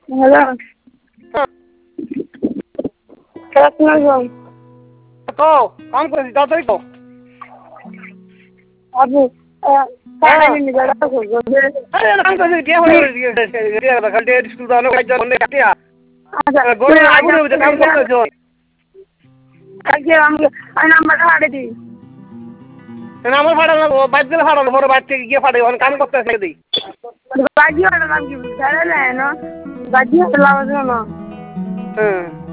Hello, আসসালামু কও কাম করেছি তাড়াতাড়ি কও আপু আরে কাম করেছি কে হয়ে গেছে খালি স্কুল দানো কাজ করতে কাটিয়া গনে আগুন হইছে কাম করতেছ কালকে আমি নাম্বারটা হারিয়ে দিই। আমার ফাটানো বাইক দিলে ফাটানো বড় বাইক থেকে গিয়ে ফাটাই কাম করতেছে দিই বাজি হারালাম কি জানেন না বাজি হারালাম না। হ্যাঁ